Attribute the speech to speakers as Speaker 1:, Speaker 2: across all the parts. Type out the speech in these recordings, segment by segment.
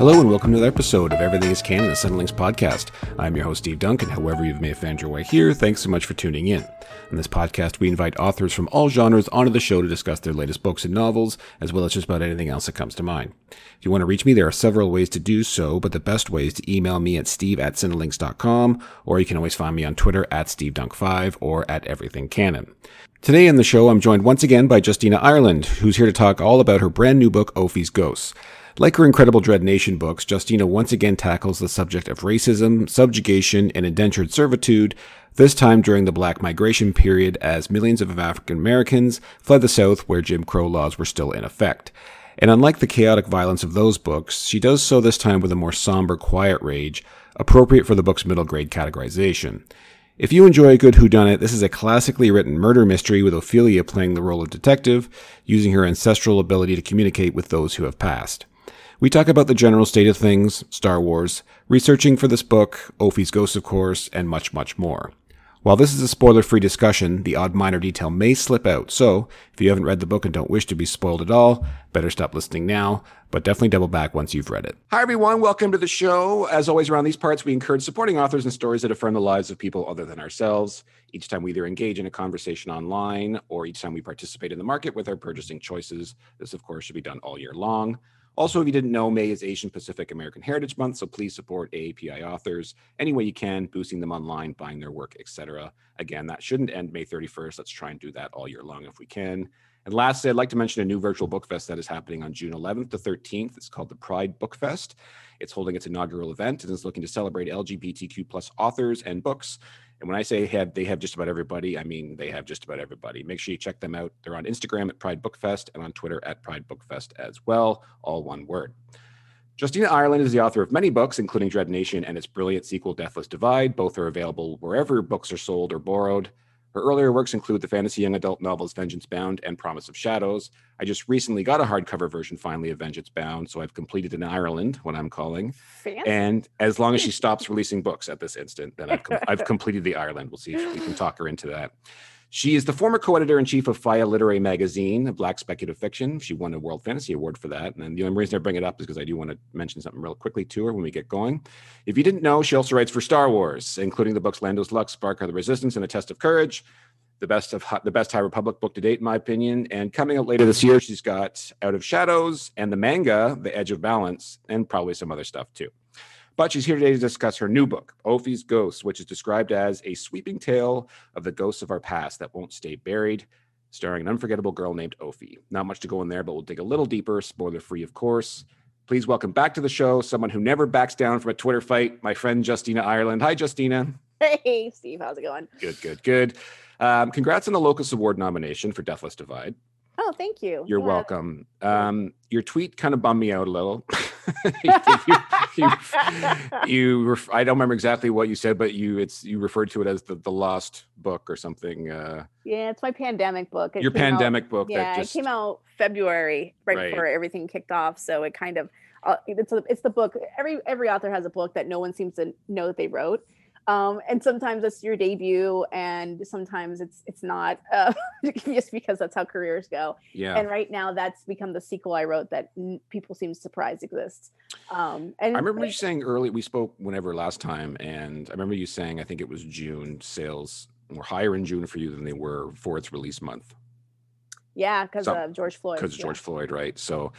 Speaker 1: Hello and welcome to another episode of Everything is Canon, the Sunlinks podcast. I'm your host, Steve Dunk, and however you may have found your way here, thanks so much for tuning in. On this podcast, we invite authors from all genres onto the show to discuss their latest books and novels, as well as just about anything else that comes to mind. If you want to reach me, there are several ways to do so, but the best way is to email me at steve@cinelinks.com, or you can always find me on Twitter at SteveDunk5 or at EverythingCanon. Today in the show, I'm joined once again by Justina Ireland, who's here to talk all about her brand new book, Ophi's Ghosts. Like her incredible Dread Nation books, Justina once again tackles the subject of racism, subjugation, and indentured servitude, this time during the Black Migration period as millions of African Americans fled the South where Jim Crow laws were still in effect. And unlike the chaotic violence of those books, she does so this time with a more somber, quiet rage, appropriate for the book's middle grade categorization. If you enjoy a good whodunit, this is a classically written murder mystery with Ophelia playing the role of detective, using her ancestral ability to communicate with those who have passed. We talk about the general state of things, Star Wars, researching for this book, Ophi's Ghosts, of course, and much, much more. While this is a spoiler-free discussion, the odd minor detail may slip out, so if you haven't read the book and don't wish to be spoiled at all, better stop listening now, but definitely double back once you've read it. Hi everyone, welcome to the show. As always around these parts, we encourage supporting authors and stories that affirm the lives of people other than ourselves. Each time we either engage in a conversation online, or each time we participate in the market with our purchasing choices. This, of course, should be done all year long. Also, if you didn't know, May is Asian Pacific American Heritage Month, so please support AAPI authors any way you can, boosting them online, buying their work, etc. Again, that shouldn't end May 31st. Let's try and do that all year long if we can. And lastly, I'd like to mention a new virtual book fest that is happening on June 11th to 13th. It's called the Pride Book Fest. It's holding its inaugural event and is looking to celebrate LGBTQ plus authors and books. And when I say they have just about everybody, I mean they have just about everybody. Make sure you check them out. They're on Instagram at Pride Book Fest and on Twitter at Pride Book Fest as well, all one word. Justina Ireland is the author of many books, including Dread Nation and its brilliant sequel, Deathless Divide. Both are available wherever books are sold or borrowed. Her earlier works include the fantasy young adult novels Vengeance Bound and Promise of Shadows. I just recently got a hardcover version finally of Vengeance Bound, so I've completed an Ireland, what I'm calling.
Speaker 2: Fancy.
Speaker 1: And as long as she stops releasing books at this instant, then I've completed the Ireland. We'll see if we can talk her into that. She is the former co-editor-in-chief of Faya Literary Magazine, a Black speculative fiction. She won a World Fantasy Award for that. And the only reason I bring it up is because I do want to mention something real quickly to her when we get going. If you didn't know, she also writes for Star Wars, including the books Lando's Luck, Spark of the Resistance, and A Test of Courage. The best High Republic book to date, in my opinion. And coming out later this year, she's got Out of Shadows and the manga, The Edge of Balance, and probably some other stuff too. But she's here today to discuss her new book, Ophi's Ghosts, which is described as a sweeping tale of the ghosts of our past that won't stay buried, starring an unforgettable girl named Ophi. Not much to go in there, but we'll dig a little deeper, spoiler-free, of course. Please welcome back to the show someone who never backs down from a Twitter fight, my friend Justina Ireland. Hi, Justina.
Speaker 2: Hey, Steve. How's it going?
Speaker 1: Good. Congrats on the Locus Award nomination for Deathless Divide.
Speaker 2: Oh, thank you.
Speaker 1: You're welcome. Your tweet kind of bummed me out a little. I don't remember exactly what you said, but you referred to it as the lost book or something.
Speaker 2: Yeah, it's my pandemic book.
Speaker 1: Your pandemic book.
Speaker 2: Yeah, it came out February, right before everything kicked off. So it kind of it's the book. Every author has a book that no one seems to know that they wrote. And sometimes it's your debut, and sometimes it's not, just because that's how careers go.
Speaker 1: Yeah.
Speaker 2: And right now, that's become the sequel I wrote that people seem surprised exists. And
Speaker 1: I remember you saying early, we spoke whenever last time, and I remember you saying, I think it was June, sales were higher in June for you than they were for its release month.
Speaker 2: Yeah, because of George Floyd.
Speaker 1: Because of George Floyd, right? So,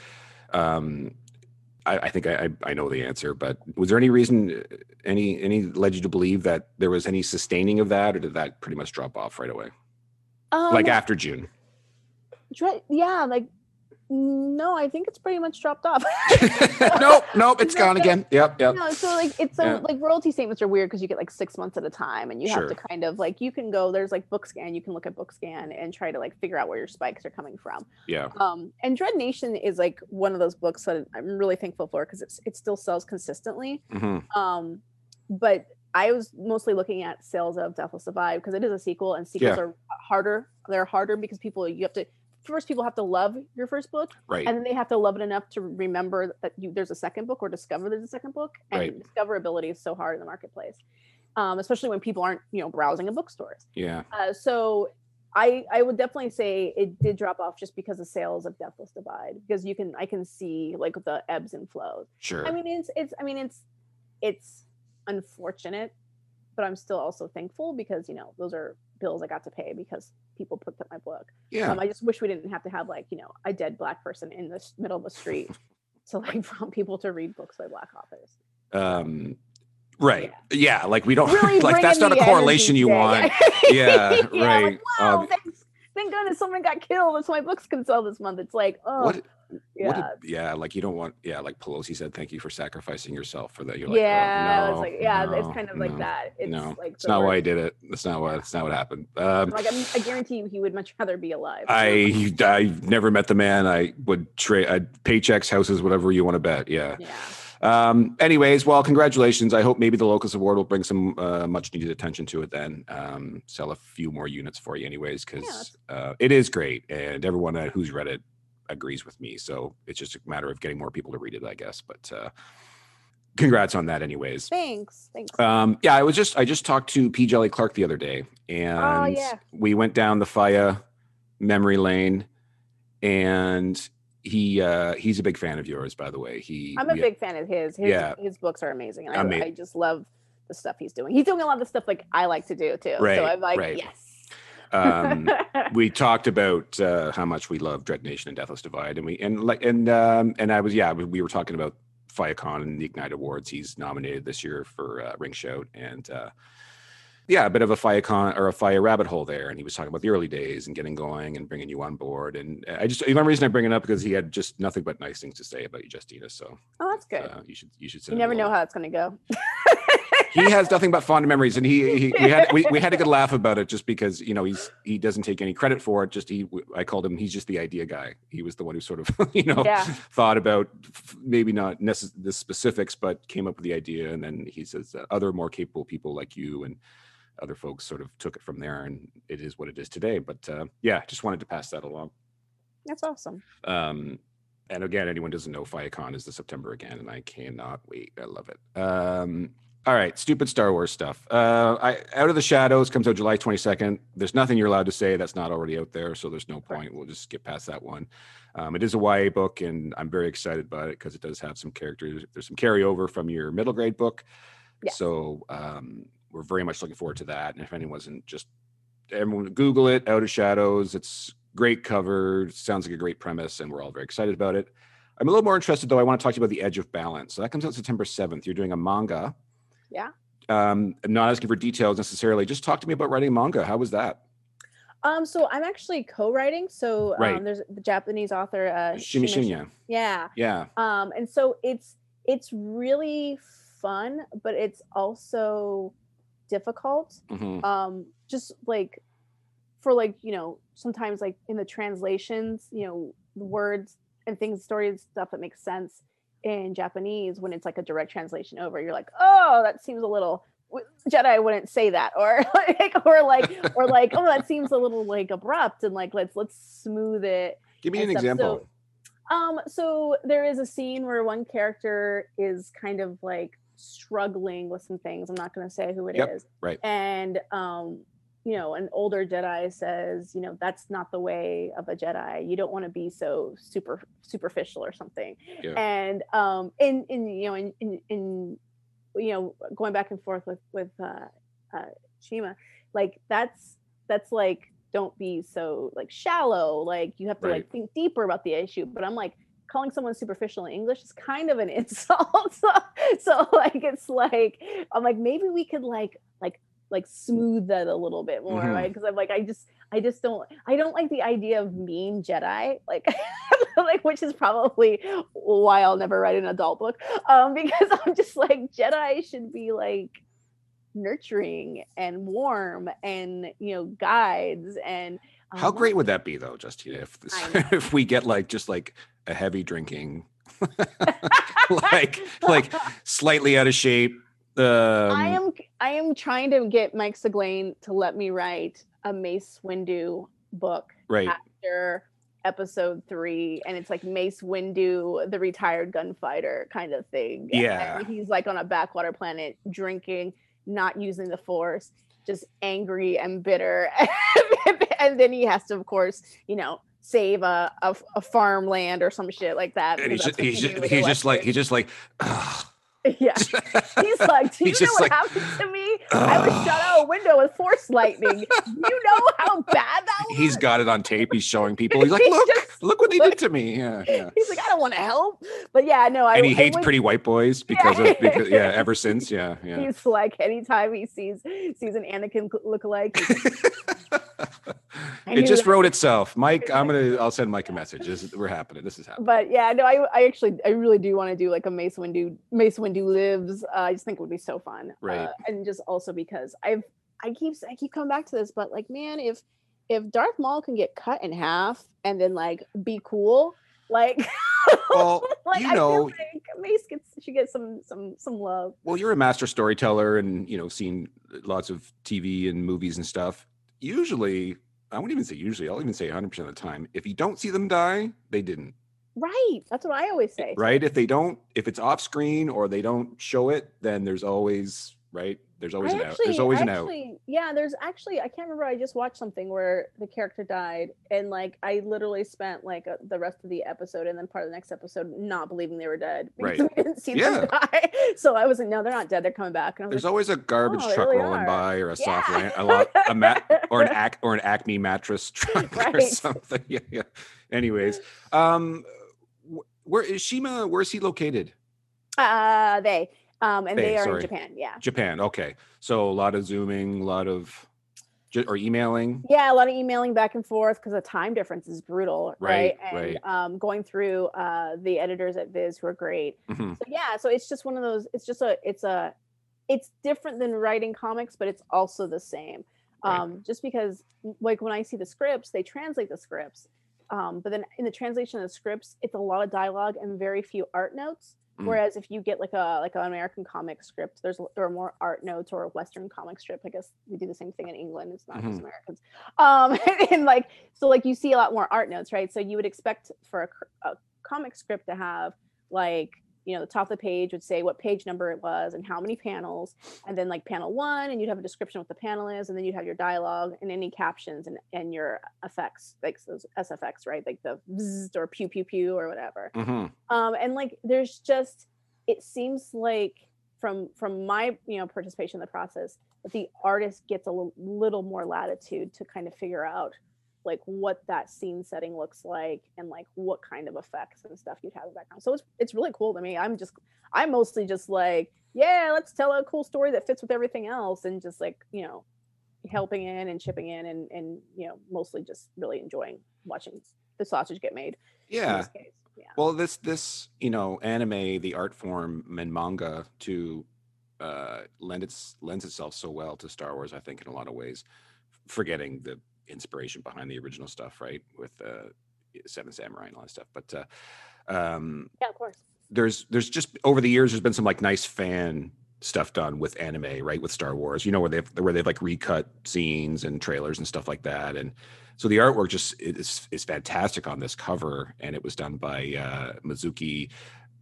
Speaker 1: I think I know the answer, but was there any reason, any led you to believe that there was any sustaining of that, or did that pretty much drop off right away? Like after June?
Speaker 2: Yeah, no, I think it's pretty much dropped off.
Speaker 1: Nope, it's gone again. Yep.
Speaker 2: No, so royalty statements are weird because you get 6 months at a time, and you have to kind of you can go, there's BookScan, you can look at BookScan and try to figure out where your spikes are coming from.
Speaker 1: Yeah.
Speaker 2: And Dread Nation is one of those books that I'm really thankful for because it still sells consistently.
Speaker 1: Mm-hmm.
Speaker 2: But I was mostly looking at sales of Deathless Divide because it is a sequel, and sequels are harder. They're harder because people have to love your first book,
Speaker 1: right?
Speaker 2: And then they have to love it enough to remember that there's a second book, or discover there's a second book. And discoverability is so hard in the marketplace, especially when people aren't browsing in bookstores.
Speaker 1: Yeah.
Speaker 2: So I would definitely say it did drop off just because of sales of Deathless Divide, because I can see like the ebbs and flows.
Speaker 1: Sure.
Speaker 2: I mean, it's unfortunate, but I'm still also thankful because, you know, those are bills I got to pay because people picked up my book.
Speaker 1: Yeah.
Speaker 2: I just wish we didn't have to have, like, you know, a dead Black person in the middle of the street to like prompt people to read books by Black authors.
Speaker 1: Right. Yeah. Like we don't
Speaker 2: really
Speaker 1: like that's not a correlation you want. Yeah. Right.
Speaker 2: Like, wow, thank goodness someone got killed so my books can sell this month. It's like, oh,
Speaker 1: like you don't want, like Pelosi said, thank you for sacrificing yourself for that. You're
Speaker 2: like, no, it's kind of like that. It's like
Speaker 1: it's not why I did it. That's not what happened.
Speaker 2: Like I guarantee you, he would much rather be alive.
Speaker 1: I've never met the man. I would trade paychecks, houses, whatever you want to bet. Yeah. Anyways, well, congratulations. I hope maybe the Locus Award will bring some much needed attention to it then. Sell a few more units for you anyways, because it is great, and everyone who's read it agrees with me. So it's just a matter of getting more people to read it, I guess. But congrats on that anyways.
Speaker 2: Thanks.
Speaker 1: I just talked to P. Jelly Clark the other day, and we went down the Faya memory lane, and he's a big fan of yours, by the way.
Speaker 2: I'm a big fan of his. His books are amazing. And I just love the stuff he's doing. He's doing a lot of the stuff like I like to do too. Right, so I'm like, yes.
Speaker 1: We talked about how much we love Dread Nation and Deathless Divide, and we were talking about Fiacon and the Ignite Awards. He's nominated this year for Ring Shout, and a bit of a Fiacon or a Fire rabbit hole there. And he was talking about the early days and getting going and bringing you on board. And the only reason I bring it up because he had just nothing but nice things to say about you, Justina. So
Speaker 2: that's good.
Speaker 1: You should.
Speaker 2: You never know how it's going to go.
Speaker 1: He has nothing but fond memories, and we had a good laugh about it just because, you know, he doesn't take any credit for it. I called him, he's just the idea guy. He was the one who sort of thought about maybe not the specifics, but came up with the idea. And then he says that other more capable people like you and other folks sort of took it from there, and it is what it is today. But just wanted to pass that along.
Speaker 2: That's awesome.
Speaker 1: And again, anyone doesn't know, Fiacon is this September again, and I cannot wait. I love it. All right, stupid Star Wars stuff. Out of the Shadows comes out July 22nd. There's nothing you're allowed to say that's not already out there, so there's no point. We'll just skip past that one. It is a YA book, and I'm very excited about it because it does have some characters. There's some carryover from your middle grade book. Yeah. So we're very much looking forward to that. And if anyone wasn't, just everyone Google it, Out of Shadows. It's great cover. Sounds like a great premise, and we're all very excited about it. I'm a little more interested, though. I want to talk to you about The Edge of Balance. So that comes out September 7th. You're doing a manga.
Speaker 2: Yeah.
Speaker 1: I'm not asking for details necessarily. Just talk to me about writing manga. How was that?
Speaker 2: So I'm actually co-writing. So there's the Japanese author
Speaker 1: Shimi Shinya.
Speaker 2: Yeah.
Speaker 1: Yeah.
Speaker 2: And so it's really fun, but it's also difficult.
Speaker 1: Mm-hmm.
Speaker 2: Just like for like, you know, sometimes like in the translations, you know, words and things, stories, stuff that makes sense in Japanese, when it's like a direct translation over, you're like, oh, that seems a little Jedi wouldn't say that, or like oh, that seems a little like abrupt, and like let's smooth it.
Speaker 1: Give me an example.
Speaker 2: So there is a scene where one character is kind of like struggling with some things. I'm not going to say who it is.
Speaker 1: Right.
Speaker 2: And you know, an older Jedi says, you know, that's not the way of a Jedi. You don't want to be so superficial or something.
Speaker 1: Yeah.
Speaker 2: And in going back and forth with Shima, like that's like, don't be so like shallow. Like you have to like think deeper about the issue. But I'm like, calling someone superficial in English is kind of an insult. So like it's like I'm like, maybe we could like smooth that a little bit more, right? Because I'm like, I don't like the idea of mean Jedi, like like, which is probably why I'll never write an adult book, because I'm just like, Jedi should be like nurturing and warm and, you know, guides. And
Speaker 1: how great would that be though, Justina, if we get like just like a heavy drinking like slightly out of shape.
Speaker 2: I am trying to get Mike Seglain to let me write a Mace Windu book after episode 3, and it's like Mace Windu, the retired gunfighter kind of thing.
Speaker 1: Yeah.
Speaker 2: And he's like on a backwater planet drinking, not using the Force, just angry and bitter And then he has to, of course, save a farmland or some shit like that.
Speaker 1: And he's just like, ugh.
Speaker 2: Yeah. He's like, do you know what happened to me? I was shot out a window with force lightning. You know how bad that was?
Speaker 1: He's got it on tape. He's showing people. He's like, look what they did to me. Yeah.
Speaker 2: He's like, I don't want to help. But yeah, no.
Speaker 1: And he hates pretty white boys because ever since. Yeah.
Speaker 2: He's like, anytime he sees an Anakin lookalike.
Speaker 1: It just wrote itself. Mike, I'll send Mike a message. This is happening.
Speaker 2: But yeah, no, I really do want to do like a Mace Windu Lives. I just think it would be so fun.
Speaker 1: Right.
Speaker 2: And just also because I keep coming back to this, but like, man, if Darth Maul can get cut in half and then like be cool, like,
Speaker 1: well,
Speaker 2: like I feel like Mace should get some love.
Speaker 1: Well, you're a master storyteller and seen lots of TV and movies and stuff. Usually, I wouldn't even say usually, I'll even say 100% of the time, if you don't see them die, they didn't.
Speaker 2: Right. That's what I always say.
Speaker 1: Right. If it's off screen or they don't show it, then there's always, right. There's always an out. There's always an out.
Speaker 2: Yeah. There's actually, I can't remember. I just watched something where the character died and like, I literally spent like the rest of the episode and then part of the next episode not believing they were dead.
Speaker 1: Right.
Speaker 2: We didn't see them die. So I wasn't, no, they're not dead. They're coming back. And
Speaker 1: there's always a garbage truck
Speaker 2: really
Speaker 1: rolling by or a soft land, or an Acme mattress truck or something. Yeah. Anyways, where is Shima? Where is he located?
Speaker 2: They are in Japan. Yeah.
Speaker 1: Japan. Okay. So a lot of Zooming, or emailing.
Speaker 2: Yeah. A lot of emailing back and forth because the time difference is brutal.
Speaker 1: Right.
Speaker 2: And going through the editors at Viz who are great.
Speaker 1: Mm-hmm.
Speaker 2: So yeah. So it's just one of those, it's different than writing comics, but it's also the same. Just because like when I see the scripts, they translate the scripts. But then in the translation of the scripts, it's a lot of dialogue and very few art notes. Whereas if you get like an American comic script, there are more art notes, or a Western comic strip. I guess we do the same thing in England. It's not just Americans. And like, so like you see a lot more art notes, right? So you would expect for a comic script to have like, the top of the page would say what page number it was and how many panels, and then like panel 1, and you'd have a description of what the panel is, and then you'd have your dialogue and any captions and your effects, like those SFX, right? Like the bzzz or pew pew pew or whatever.
Speaker 1: Mm-hmm.
Speaker 2: And like there's just, it seems like from my participation in the process that the artist gets a little more latitude to kind of figure out like what that scene setting looks like and like what kind of effects and stuff you'd have in the background. So it's really cool to me. I'm mostly just like, yeah, let's tell a cool story that fits with everything else, and just like, helping in and chipping in and mostly just really enjoying watching the sausage get made.
Speaker 1: Yeah.
Speaker 2: In this case. Yeah.
Speaker 1: Well, this anime, the art form and manga to lends itself so well to Star Wars, I think, in a lot of ways, forgetting the inspiration behind the original stuff, right, with Seven Samurai and all that stuff, but
Speaker 2: yeah, of course,
Speaker 1: there's just over the years there's been some like nice fan stuff done with anime, right, with Star Wars, where they've like recut scenes and trailers and stuff like that, and so the artwork just is fantastic on this cover, and it was done by Mizuki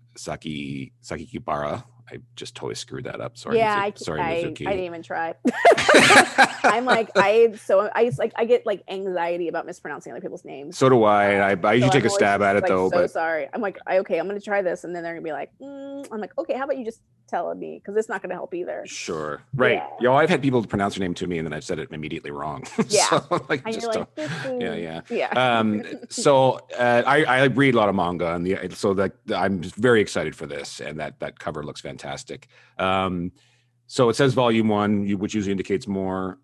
Speaker 1: Sakikibara. I just totally screwed that up. Sorry.
Speaker 2: Yeah,
Speaker 1: sorry, Mizuki.
Speaker 2: I didn't even try. I'm like, I get like anxiety about mispronouncing other people's names.
Speaker 1: So do I. I usually take a stab at it though.
Speaker 2: So sorry. I'm like, okay, I'm gonna try this, and then they're gonna be like, I'm like, okay, how about you just tell me, because it's not gonna help either.
Speaker 1: Sure. Right. Yeah. I've had people pronounce your name to me, and then I've said it immediately wrong.
Speaker 2: Yeah.
Speaker 1: So, like,
Speaker 2: and
Speaker 1: just
Speaker 2: you're like,
Speaker 1: yeah. So I read a lot of manga, and so that I'm very excited for this, and that cover looks fantastic. So it says volume 1, which usually indicates more.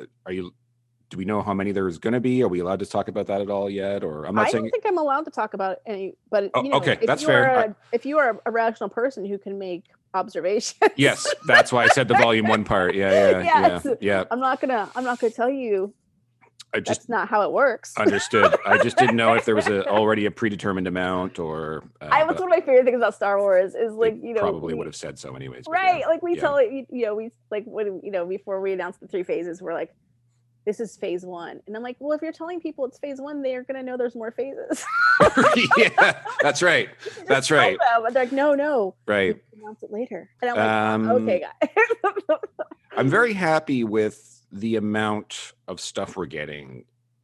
Speaker 1: Do we know how many there's going to be? Are we allowed to talk about that at all yet? Or
Speaker 2: I don't think I'm allowed to talk about any. But
Speaker 1: okay, that's fair.
Speaker 2: If you are a rational person who can make observations,
Speaker 1: yes, that's why I said the volume 1 part. Yeah. I'm not gonna
Speaker 2: tell you. That's not how it works.
Speaker 1: Understood. I just didn't know if there was already a predetermined amount, or.
Speaker 2: That's one of my favorite things about Star Wars is like,
Speaker 1: probably would have said so anyways.
Speaker 2: Right. Yeah. Like we tell it, we like when, before we announced the 3 phases, we're like, this is phase 1. And I'm like, well, if you're telling people it's phase 1, they're going to know there's more phases.
Speaker 1: Yeah, that's right. That's right.
Speaker 2: But they're like, no.
Speaker 1: Right.
Speaker 2: Announce it later. And I'm like, okay, guys.
Speaker 1: I'm very happy with the amount of stuff we're getting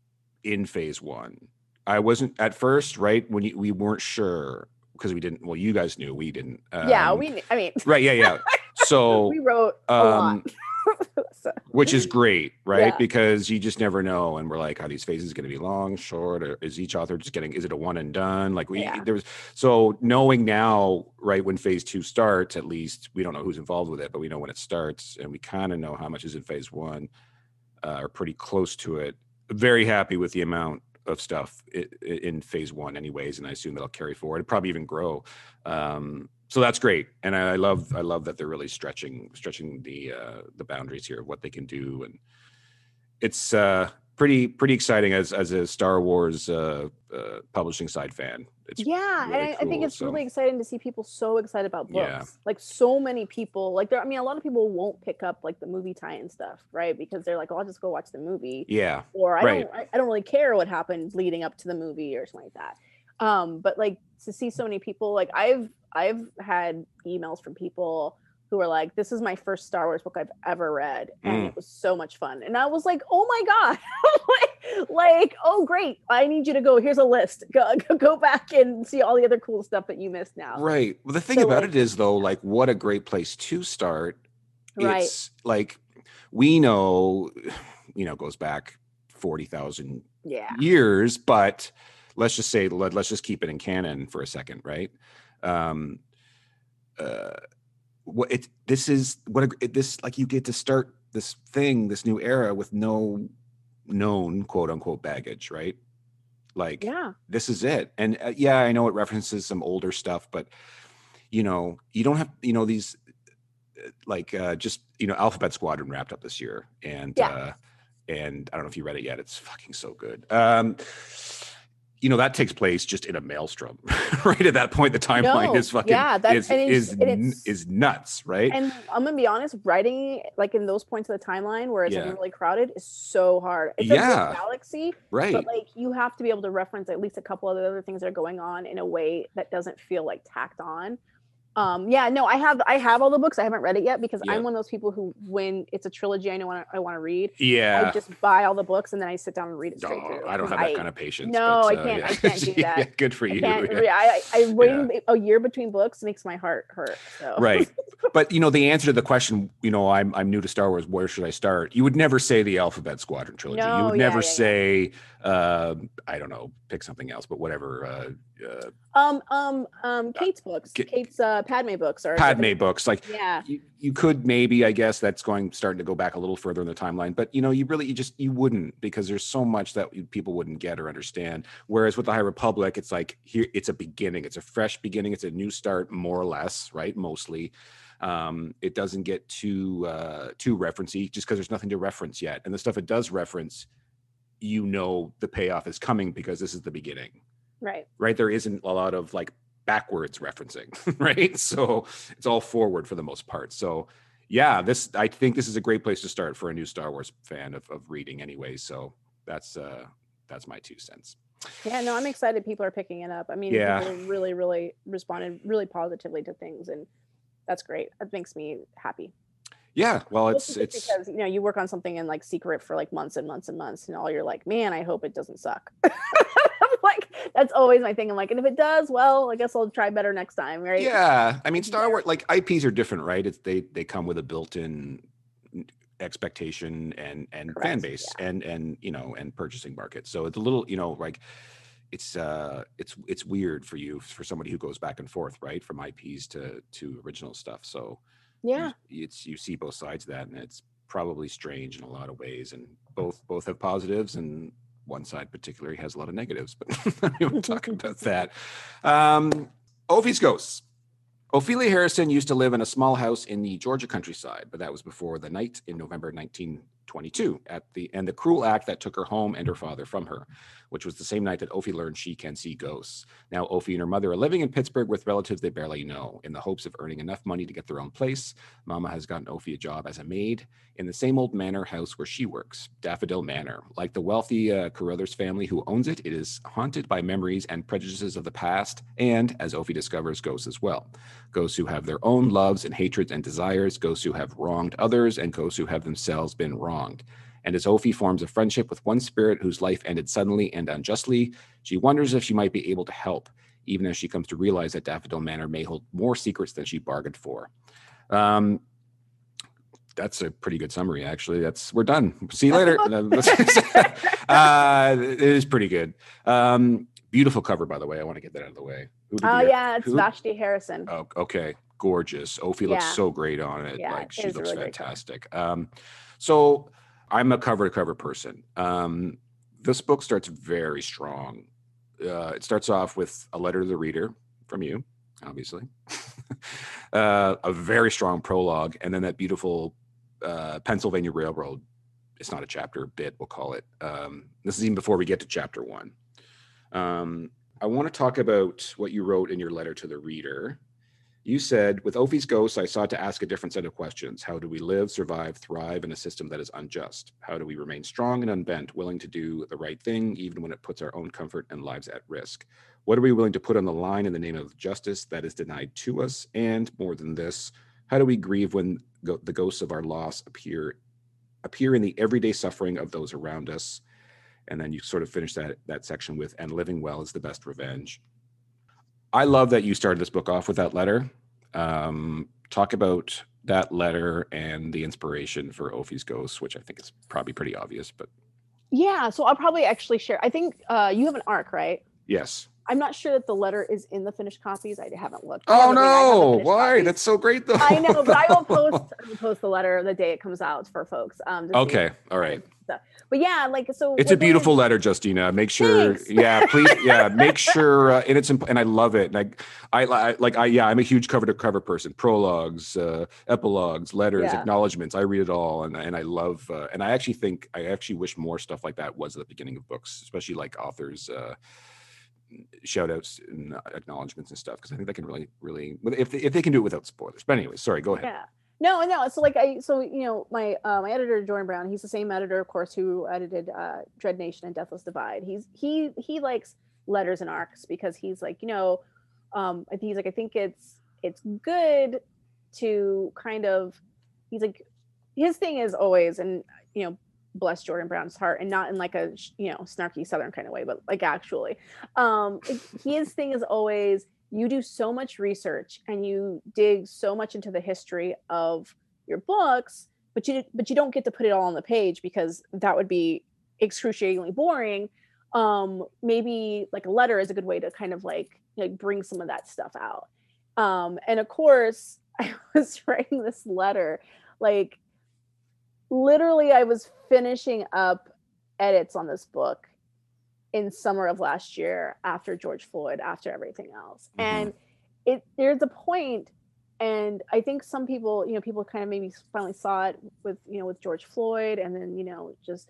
Speaker 1: in phase one. I wasn't at first, right? When we weren't sure because we didn't. Well, you guys knew, we didn't.
Speaker 2: I mean,
Speaker 1: right, yeah. So
Speaker 2: we wrote a lot.
Speaker 1: So. Which is great, right? Because you just never know, and we're like, are these phases going to be long, short, or is each author just getting? Is it a one and done? Like there's so knowing now, right? When phase two starts, at least we don't know who's involved with it, but we know when it starts, and we kind of know how much is in phase one, or pretty close to it. Very happy with the amount of stuff in phase one, anyways, and I assume that'll carry forward. It'll probably even grow. So that's great, and I love that they're really stretching the boundaries here of what they can do, and it's pretty exciting as a Star Wars publishing side fan. It's
Speaker 2: really
Speaker 1: cool,
Speaker 2: and I think it's really exciting to see people so excited about books. Yeah. Like so many people, like a lot of people won't pick up like the movie tie-in stuff, right? Because they're like, "Oh, I'll just go watch the movie."
Speaker 1: Yeah.
Speaker 2: Or I don't really care what happened leading up to the movie or something like that. But like to see so many people, like I've had emails from people who were like, "This is my first Star Wars book I've ever read, and it was so much fun." And I was like, "Oh my god!" like, "Oh great! I need you to go. Here's a list. Go back and see all the other cool stuff that you missed now."
Speaker 1: Right. Well, the thing about it is, though, like, what a great place to start. Right. It's like we know, goes back 40,000 years, but let's just say let's just keep it in canon for a second, right? You get to start this new era with no known quote unquote baggage, right? Like, this is it. And I know it references some older stuff, but you don't have these Alphabet Squadron wrapped up this year, and I don't know if you read it yet. It's fucking so good. That takes place just in a maelstrom, right? At that point, the timeline is fucking is nuts, right?
Speaker 2: And I'm gonna be honest, writing like in those points of the timeline where it's like really crowded is so hard. It's a big galaxy,
Speaker 1: right?
Speaker 2: But like you have to be able to reference at least a couple of the other things that are going on in a way that doesn't feel like tacked on. I have all the books. I haven't read it yet because I'm one of those people who, when it's a trilogy I want to read, I just buy all the books and then I sit down and read it straight through.
Speaker 1: I don't have that kind of patience.
Speaker 2: No, I can't. I can't do that.
Speaker 1: Good for you.
Speaker 2: I waiting a year between books makes my heart hurt. So.
Speaker 1: Right, but the answer to the question, I'm new to Star Wars. Where should I start? You would never say the Alphabet Squadron trilogy. No, you would never say, I don't know, pick something else, but whatever.
Speaker 2: Kate's books. Kate's Padme books are
Speaker 1: books. Like, you could maybe, I guess that's starting to go back a little further in the timeline, but you wouldn't, because there's so much that people wouldn't get or understand. Whereas with the High Republic, it's like, here, it's a beginning, it's a fresh beginning, it's a new start, more or less, right? Mostly. It doesn't get too referencey just because there's nothing to reference yet. And the stuff it does reference, the payoff is coming because this is the beginning. Right. There isn't a lot of like backwards referencing, right? So it's all forward for the most part. So I think this is a great place to start for a new Star Wars fan of reading anyway. So that's my 2 cents.
Speaker 2: Yeah, no, I'm excited people are picking it up. I mean, people really, really responded really positively to things, and that's great. That makes me happy.
Speaker 1: Yeah, well, it's
Speaker 2: because you work on something in like secret for like months and months and months, and all you're like, man, I hope it doesn't suck. Like, that's always my thing. I'm like, and if it does, well, I guess I'll try better next time, right?
Speaker 1: Yeah, I mean, Star Wars, like, IPs are different, right? They come with a built-in expectation and fan base and purchasing market. So it's a little, like, it's weird for somebody who goes back and forth, right, from IPs to original stuff. So you see both sides of that, and it's probably strange in a lot of ways, and both have positives, and one side particularly has a lot of negatives, but we won't talk about that. Ophi's Ghosts. Ophelia Harrison used to live in a small house in the Georgia countryside, but that was before the night in November 1922 and the cruel act that took her home and her father from her, which was the same night that Ophi learned she can see ghosts. Now, Ophi and her mother are living in Pittsburgh with relatives they barely know, in the hopes of earning enough money to get their own place. Mama has gotten Ophi a job as a maid in the same old manor house where she works, Daffodil Manor. Like the wealthy Carruthers family who owns it, it is haunted by memories and prejudices of the past, and, as Ophi discovers, ghosts as well. Ghosts who have their own loves and hatreds and desires, ghosts who have wronged others, and ghosts who have themselves been wronged. And as Ophi forms a friendship with one spirit whose life ended suddenly and unjustly, she wonders if she might be able to help, even as she comes to realize that Daffodil Manor may hold more secrets than she bargained for. That's a pretty good summary, actually. We're done. See you later. It is pretty good. Beautiful cover, by the way. I want to get that out of the way.
Speaker 2: It's Vashti Harrison.
Speaker 1: Oh, okay. Gorgeous. Ophi looks so great on it.
Speaker 2: Yeah,
Speaker 1: like, she looks
Speaker 2: really
Speaker 1: fantastic. So I'm a cover-to-cover person. This book starts very strong. It starts off with a letter to the reader from you, obviously. A very strong prologue, and then that beautiful Pennsylvania Railroad. It's not a chapter, bit, we'll call it. This is even before we get to chapter 1. I want to talk about what you wrote in your letter to the reader. You said, with Ophi's ghost, I sought to ask a different set of questions. How do we live, survive, thrive in a system that is unjust? How do we remain strong and unbent, willing to do the right thing, even when it puts our own comfort and lives at risk? What are we willing to put on the line in the name of justice that is denied to us? And more than this, how do we grieve when the ghosts of our loss appear in the everyday suffering of those around us? And then you sort of finish that section with, and living well is the best revenge. I love that you started this book off with that letter. Talk about that letter and the inspiration for Ophi's Ghost, which I think is probably pretty obvious, but.
Speaker 2: Yeah, so I'll probably actually share. I think you have an ARC, right?
Speaker 1: Yes.
Speaker 2: I'm not sure that the letter is in the finished copies. I haven't looked.
Speaker 1: Oh no! Why? Copies. That's so great, though.
Speaker 2: I know, but I will post the letter the day it comes out for folks.
Speaker 1: Okay, all right.
Speaker 2: But yeah, so
Speaker 1: it's a beautiful letter, Justina. Make sure, please, make sure, and I love it. And I'm a huge cover-to-cover person. Prologues, epilogues, letters, acknowledgments. I read it all, and I love. And I actually wish more stuff like that was at the beginning of books, especially like authors. Shout outs and acknowledgments and stuff, because I think that can really if they can do it without spoilers. But anyway, sorry, go ahead.
Speaker 2: Yeah. No. So my editor Jordan Brown, he's the same editor, of course, who edited Dread Nation and Deathless Divide. He likes letters and arcs because he's like, he's like, I think it's good to kind of, he's like, his thing is always, and bless Jordan Brown's heart, and not in like a snarky Southern kind of way, but like actually, his thing is always, you do so much research and you dig so much into the history of your books, but you don't get to put it all on the page because that would be excruciatingly boring. Maybe like a letter is a good way to kind of like bring some of that stuff out. And of course, I was writing this letter, like literally I was finishing up edits on this book in summer of last year, after George Floyd, after everything else. Mm-hmm. And there's a point, and I think some people, people kind of maybe finally saw it with George Floyd, and then, just,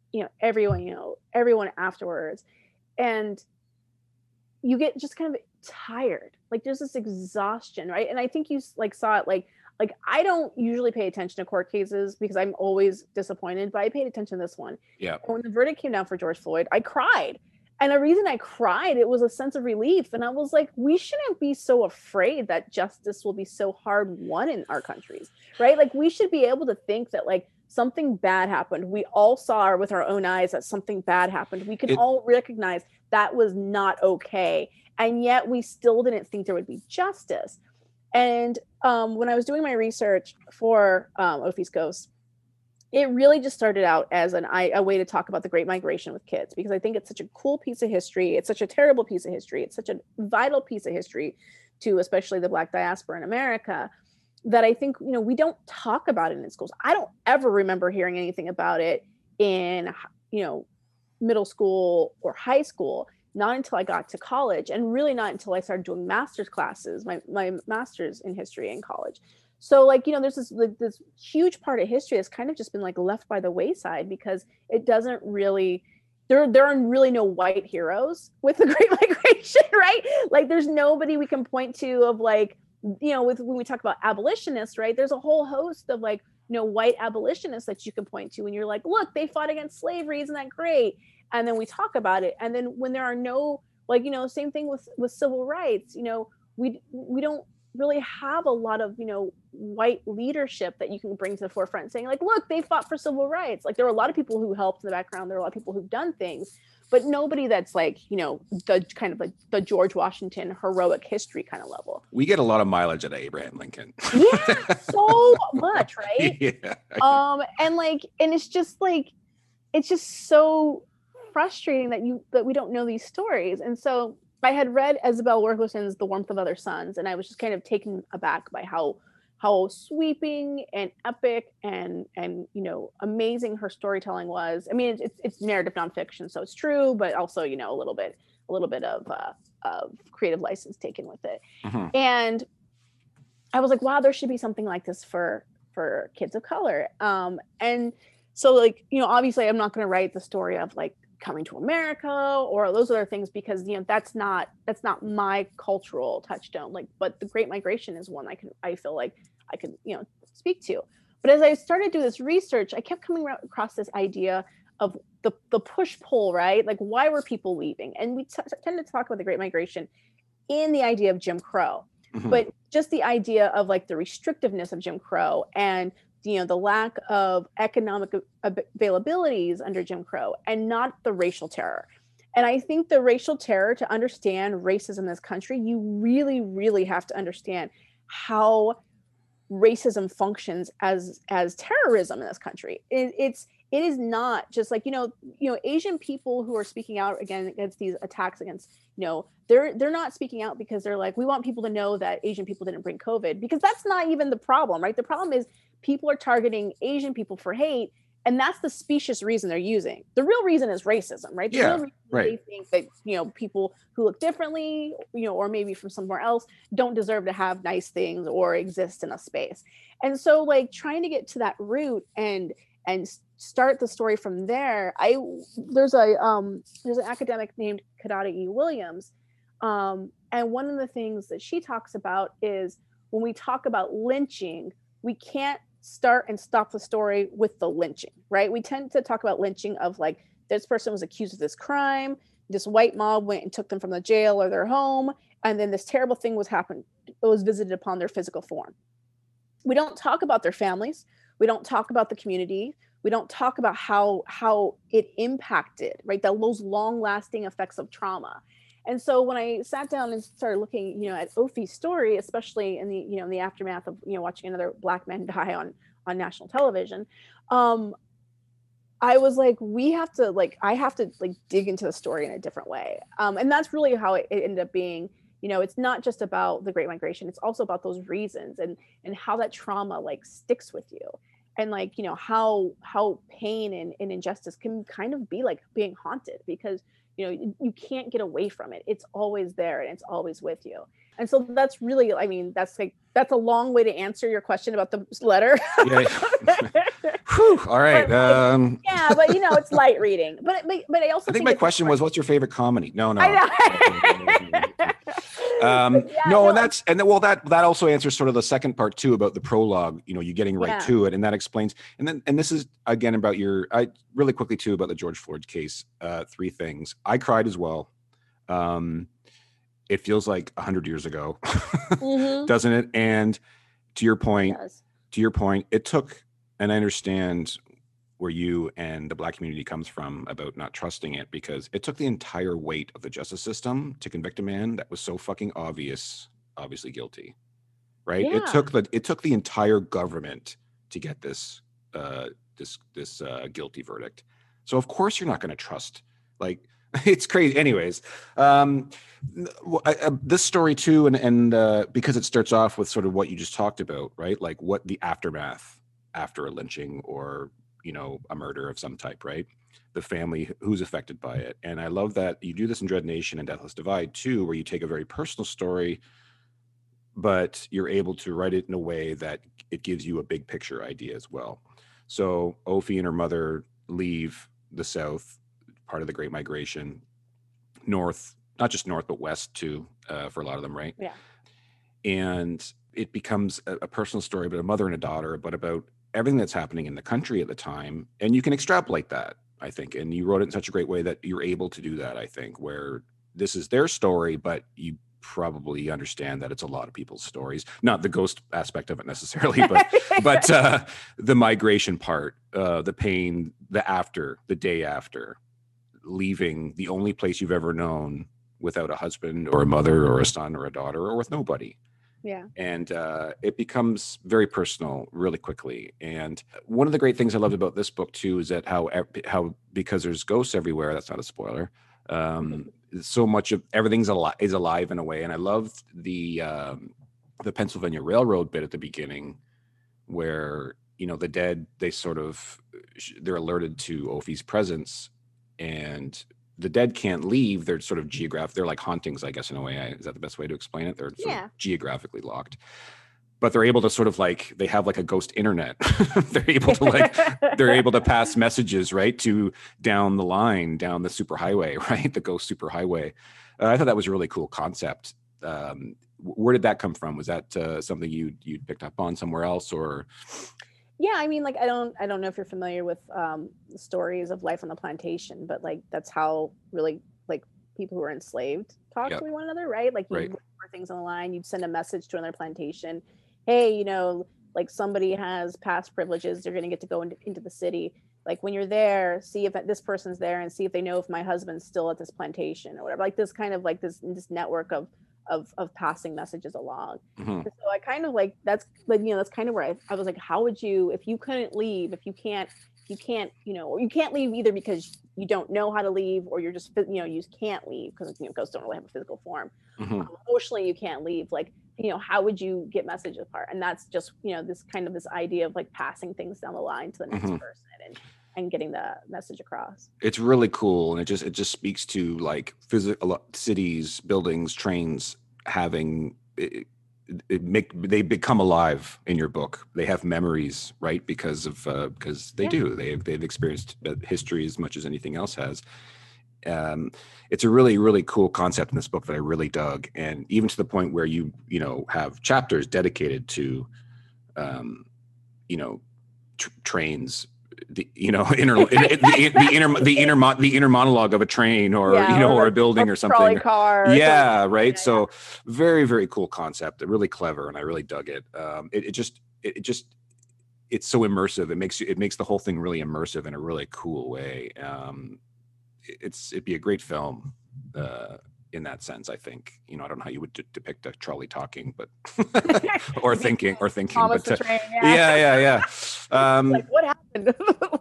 Speaker 2: everyone afterwards. And you get just kind of tired. Like there's this exhaustion, right? And I think you saw it like I don't usually pay attention to court cases because I'm always disappointed, but I paid attention to this one.
Speaker 1: Yeah.
Speaker 2: When the verdict came down for George Floyd, I cried. And the reason I cried, it was a sense of relief. And I was like, we shouldn't be so afraid that justice will be so hard won in our countries, right? Like we should be able to think that like something bad happened. We all saw with our own eyes that something bad happened. We can all recognize that was not okay. And yet we still didn't think there would be justice. And when I was doing my research for Ophi's Ghost, it really just started out as a way to talk about the Great Migration with kids, because I think it's such a cool piece of history. It's such a terrible piece of history. It's such a vital piece of history to especially the Black diaspora in America, that I think, we don't talk about it in schools. I don't ever remember hearing anything about it in, middle school or high school. Not until I got to college, and really not until I started doing master's classes, my master's in history in college. So there's this huge part of history that's kind of just been left by the wayside, because it doesn't really, there are really no white heroes with the Great Migration, right? Like there's nobody we can point to of when we talk about abolitionists, right? There's a whole host of white abolitionists that you can point to, and you're like, look, they fought against slavery, isn't that great? And then we talk about it. And then when there are no, same thing with civil rights, we don't really have a lot of, white leadership that you can bring to the forefront, saying like, look, they fought for civil rights. Like there were a lot of people who helped in the background. There are a lot of people who've done things, but nobody that's like, you know, the kind of like the George Washington heroic history kind of level.
Speaker 1: We get a lot of mileage out of Abraham Lincoln.
Speaker 2: Yeah, so much, right?
Speaker 1: Yeah.
Speaker 2: And like, and it's just so frustrating that we don't know these stories. And so I had read Isabel Wilkerson's The Warmth of Other Suns, and I was just kind of taken aback by how sweeping and epic and you know, amazing her storytelling was. I mean, it's narrative nonfiction, so it's true, but also, you know, a little bit of creative license taken with it.
Speaker 1: Mm-hmm.
Speaker 2: And I was like, wow, there should be something like this for kids of color. And so, like, you know, obviously I'm not going to write the story of like coming to America or those other things, because, you know, that's not my cultural touchstone. Like, but the Great Migration is one I feel like I could, you know, speak to. But as I started to do this research, I kept coming across this idea of the push-pull, right? Like, why were people leaving? And we tended to talk about the Great Migration in the idea of Jim Crow,
Speaker 1: Mm-hmm.
Speaker 2: but just the idea of like the restrictiveness of Jim Crow and, you know, the lack of economic availabilities under Jim Crow, and not the racial terror. And I think the racial terror, to understand racism in this country, you really, really have to understand how racism functions as terrorism in this country. It is not just like, you know, Asian people who are speaking out against these attacks against, you know, they're not speaking out because they're like, we want people to know that Asian people didn't bring COVID, because that's not even the problem, right? The problem is people are targeting Asian people for hate, and that's the specious reason they're using. The real reason is racism, right? The real reason
Speaker 1: right.
Speaker 2: They think that, you know, people who look differently, you know, or maybe from somewhere else, don't deserve to have nice things or exist in a space. And so, like, trying to get to that root and start the story from there. There's an academic named Kidada E. Williams, and one of the things that she talks about is when we talk about lynching, we can't start and stop the story with the lynching, right? We tend to talk about lynching of like, this person was accused of this crime, this white mob went and took them from the jail or their home, and then this terrible thing was visited upon their physical form. We don't talk about their families. We don't talk about the community. We don't talk about how it impacted, right? Those long-lasting effects of trauma. And so when I sat down and started looking, you know, at Ophi's story, especially in the aftermath of, you know, watching another Black man die on national television, I was like, I have to dig into the story in a different way. And that's really how it ended up being. You know, it's not just about the Great Migration. It's also about those reasons and how that trauma like sticks with you. And like, you know, how pain and injustice can kind of be like being haunted, because, you know, you can't get away from it. It's always there and it's always with you. And so that's really, I mean, that's a long way to answer your question about the letter.
Speaker 1: Yeah. Whew, all right.
Speaker 2: But, yeah, but you know, it's light reading. But I also
Speaker 1: think my question was, what's your favorite comedy? No. That also answers sort of the second part too, about the prologue, you know, you getting right to it, and that explains. And this is again about really quickly too, about the George Floyd case. 3 things. I cried as well. It feels like 100 years ago, mm-hmm. doesn't it? And to your point, it took, and I understand where you and the Black community comes from about not trusting it, because it took the entire weight of the justice system to convict a man that was so fucking obviously guilty, right? Yeah. It took the entire government to get this guilty verdict. So of course you're not going to trust, like, it's crazy. Anyways, this story too, and because it starts off with sort of what you just talked about, right? Like what the aftermath after a lynching or, you know, a murder of some type, right? The family who's affected by it. And I love that you do this in Dread Nation and Deathless Divide too, where you take a very personal story, but you're able to write it in a way that it gives you a big picture idea as well. So Ophi and her mother leave the South, part of the Great Migration, north, not just north, but west too, for a lot of them, right?
Speaker 2: Yeah.
Speaker 1: And it becomes a personal story about a mother and a daughter, but about everything that's happening in the country at the time. And you can extrapolate that, I think. And you wrote it in such a great way that you're able to do that, I think, where this is their story, but you probably understand that it's a lot of people's stories, not the ghost aspect of it necessarily, but the migration part, the pain, the day after, leaving the only place you've ever known without a husband or a mother or a son or a daughter or with nobody.
Speaker 2: Yeah.
Speaker 1: And it becomes very personal really quickly. And one of the great things I loved about this book too is that how because there's ghosts everywhere, that's not a spoiler, so much of everything's is alive in a way. And I loved the Pennsylvania Railroad bit at the beginning where, you know, the dead, they're alerted to Ophi's presence, and the dead can't leave. They're sort of they're like hauntings, I guess, in a way. Is that the best way to explain it? They're sort of geographically locked, but they're able to sort of like, they have like a ghost internet. they're able to pass messages, right, to down the line, down the superhighway, right? The ghost superhighway. I thought that was a really cool concept. Where did that come from? Was that something you picked up on somewhere else, or?
Speaker 2: Yeah, I mean, like, I don't know if you're familiar with the stories of life on the plantation, but like that's how really like people who were enslaved talk to one another, right? Like you'd look for things on the line, you'd send a message to another plantation, hey, you know, like somebody has past privileges, they're going to get to go into the city. Like when you're there, see if this person's there and see if they know if my husband's still at this plantation or whatever. Like this kind of like this network of passing messages along. So I kind of like, that's like, you know, that's kind of where I was like, how would you, if you couldn't leave, if you can't, you know, or you can't leave either because you don't know how to leave, or you're just, you know, you can't leave because, you know, ghosts don't really have a physical form. Emotionally, you can't leave. Like, you know, how would you get messages apart? And that's just, you know, this idea of like passing things down the line to the next person and getting the message across.
Speaker 1: It's really cool, and it just speaks to like physical cities, buildings, trains having they become alive in your book. They have memories, right? Because they've experienced history as much as anything else has. It's a really, really cool concept in this book that I really dug, and even to the point where you know have chapters dedicated to trains, the inner monologue of a train, or or a building or something,
Speaker 2: car,
Speaker 1: right. So very, very cool concept, really clever, and I really dug it. It's so immersive. It makes the whole thing really immersive in a really cool way. It'd be a great film in that sense, I think. You know, I don't know how you would depict a trolley talking, but or thinking.
Speaker 2: Thomas
Speaker 1: but
Speaker 2: the Train,
Speaker 1: yeah.
Speaker 2: Like, what happened?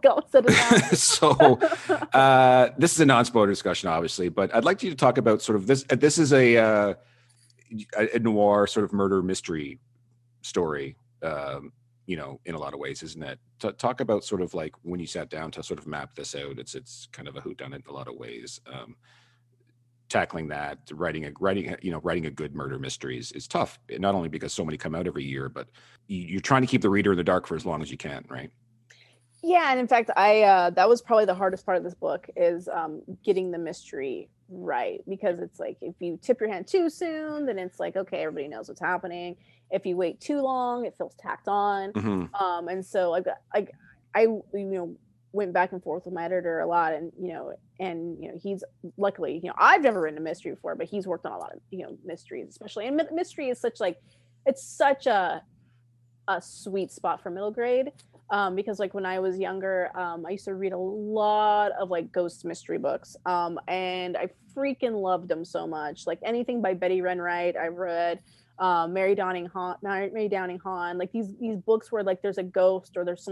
Speaker 1: So this is a non-spoiler discussion, obviously, but I'd like you to talk about sort of this. This is a noir sort of murder mystery story. You know, in a lot of ways, isn't it? Talk about sort of like when you sat down to sort of map this out. It's kind of a whodunit in a lot of ways. Tackling that, writing a good murder mystery is tough. Not only because so many come out every year, but you're trying to keep the reader in the dark for as long as you can, right?
Speaker 2: Yeah, and in fact, that was probably the hardest part of this book is getting the mystery right, because it's like if you tip your hand too soon, then it's like, okay, everybody knows what's happening. If you wait too long, it feels tacked on. And so I went back and forth with my editor a lot, and he's luckily, I've never written a mystery before, but he's worked on a lot of mysteries, especially, and mystery is it's such a sweet spot for middle grade, because like when I was younger, I used to read a lot of like ghost mystery books, and I freaking loved them so much. Like anything by Betty Renwright I've read, Mary Downing Hahn, like these books where like there's a ghost, or there's some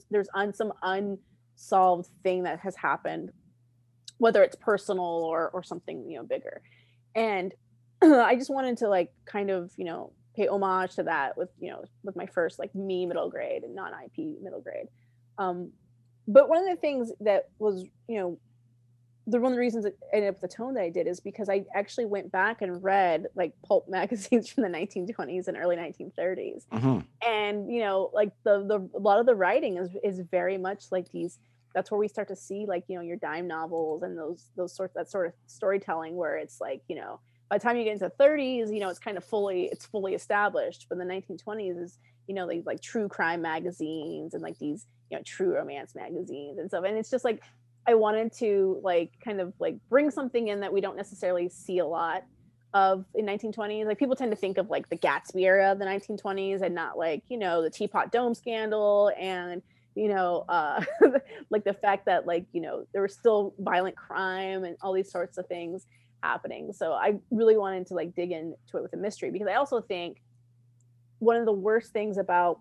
Speaker 2: unsolved thing that has happened, whether it's personal or something bigger. And I just wanted to like kind of pay homage to that with my first like me middle grade and non-IP middle grade. But one of the things that was one of the reasons it ended up the tone that I did is because I actually went back and read like pulp magazines from the 1920s and early 1930s. And like the a lot of the writing is very much like these. That's where we start to see like your dime novels and that sort of storytelling where it's like by the time you get into the 30s, it's kind of fully established. But the 1920s is these like true crime magazines and like these true romance magazines and stuff. And it's just like I wanted to like kind of like bring something in that we don't necessarily see a lot, in 1920s. Like people tend to think of like the Gatsby era of the 1920s and not like, you know, the Teapot Dome scandal and, you know, like the fact that like, you know, there was still violent crime and all these sorts of things happening. So I really wanted to like dig into it with a mystery, because I also think one of the worst things about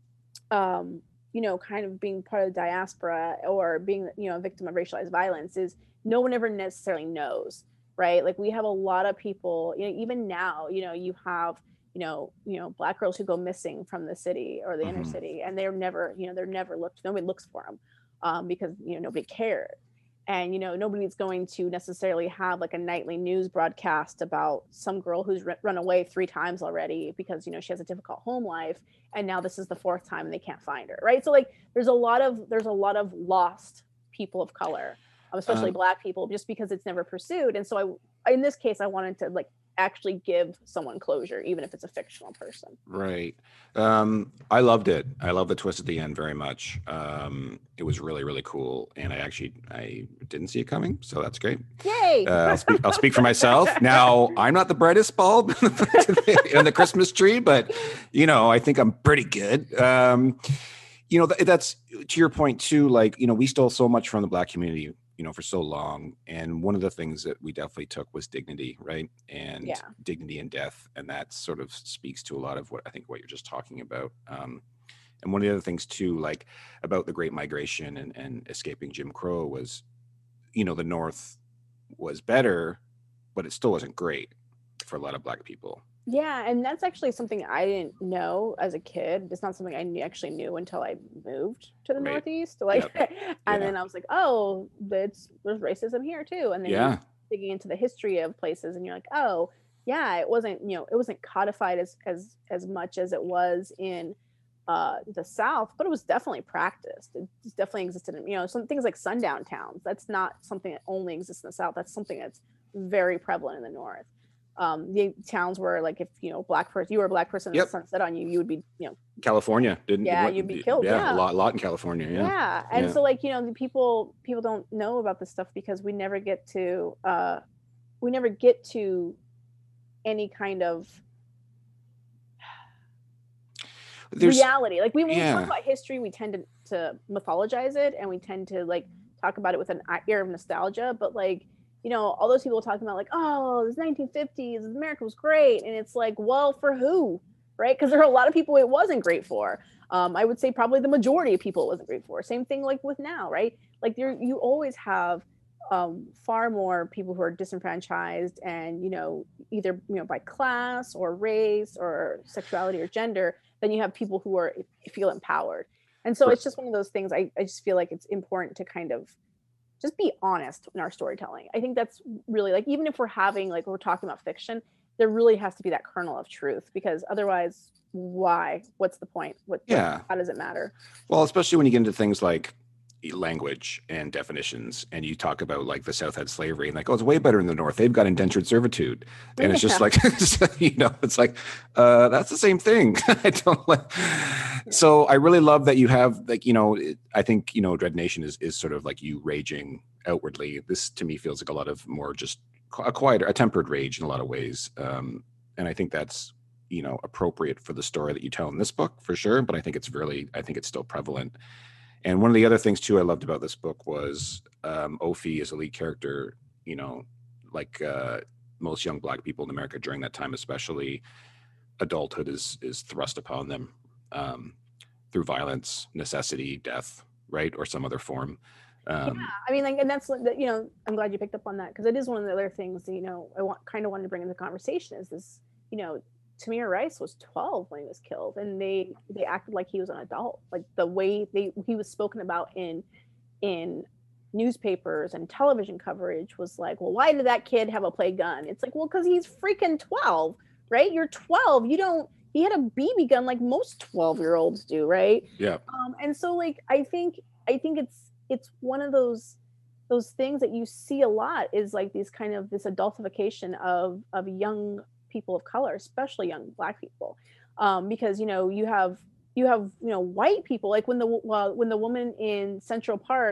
Speaker 2: you know, kind of being part of the diaspora or being, you know, a victim of racialized violence is no one ever necessarily knows, right? Like we have a lot of people, you know, even now, you know, you have, you know, Black girls who go missing from the city or the inner city, and they're never, you know, they're never looked, nobody looks for them because, you know, nobody cared. And, you know, nobody's going to necessarily have like a nightly news broadcast about some girl who's run away 3 times already because, you know, she has a difficult home life, and now this is the 4th time and they can't find her, right? So like there's a lot of lost people of color, especially Black people, just because it's never pursued. And so in this case I wanted to like actually give someone closure, even if it's a fictional person.
Speaker 1: Right. I loved it. I love the twist at the end very much. It was really, really cool. And I didn't see it coming. So that's great.
Speaker 2: Yay.
Speaker 1: I'll speak for myself. Now, I'm not the brightest bulb in the Christmas tree, but, you know, I think I'm pretty good. You know, that's to your point too. Like, you know, we stole so much from the Black community, you know, for so long. And one of the things that we definitely took was dignity, right? And dignity in death. And that sort of speaks to a lot of what I think what you're just talking about. And one of the other things too, like about the Great Migration and escaping Jim Crow was, you know, the North was better, but it still wasn't great for a lot of Black people.
Speaker 2: Yeah, and that's actually something I didn't know as a kid. It's not something I actually knew until I moved to the Northeast. Like, and then I was like, oh, there's racism here too. And then you're digging into the history of places, and you're like, oh, yeah, it wasn't, you know, it wasn't codified as much as it was in the South, but it was definitely practiced. It just definitely existed in, you know, some things like sundown towns. That's not something that only exists in the South. That's something that's very prevalent in the North. The towns where, like, if you know, you were a Black person and the sun set on you, you would be, you know,
Speaker 1: California you'd be killed.
Speaker 2: A
Speaker 1: lot in California.
Speaker 2: And so, like, you know, the people don't know about this stuff because we never get to any kind of reality. Like when we talk about history, we tend to mythologize it, and we tend to like talk about it with an air of nostalgia, but like, you know, all those people talking about like, oh, this 1950s, America was great. And it's like, well, for who, right? Because there are a lot of people it wasn't great for. I would say probably the majority of people it wasn't great for. Same thing like with now, right? Like you always have far more people who are disenfranchised and, you know, either, you know, by class or race or sexuality or gender, than you have people who feel empowered. And so it's just one of those things. I just feel like it's important to kind of just be honest in our storytelling. I think that's really, like, even if we're talking about fiction, there really has to be that kernel of truth, because otherwise, what's the point? How does it matter?
Speaker 1: Well, especially when you get into things like language and definitions, and you talk about like the South had slavery, and like, oh, it's way better in the North. They've got indentured servitude. And it's just like, you know, it's like, that's the same thing. So I really love that you have, like, you know, I think, you know, Dread Nation is sort of like you raging outwardly. This to me feels like a lot of more just a tempered rage in a lot of ways. And I think that's, you know, appropriate for the story that you tell in this book for sure. But I think it's still prevalent. And one of the other things too I loved about this book was Ophi as a lead character, you know, like most young Black people in America during that time, especially, adulthood is thrust upon them through violence, necessity, death, right? Or some other form.
Speaker 2: I mean, like, and that's, you know, I'm glad you picked up on that, because it is one of the other things that, you know, I wanted to bring into the conversation is this, you know, Tamir Rice was 12 when he was killed, and they acted like he was an adult. Like the way he was spoken about in newspapers and television coverage was like, well, why did that kid have a play gun? It's like, well, because he's freaking 12, right? You're 12. He had a BB gun like most 12-year-olds do, right?
Speaker 1: Yeah.
Speaker 2: And so, like, I think it's one of those things that you see a lot, is like this adultification of young people of color, especially young Black people, because, you know, you have you know, white people, like when the woman in Central Park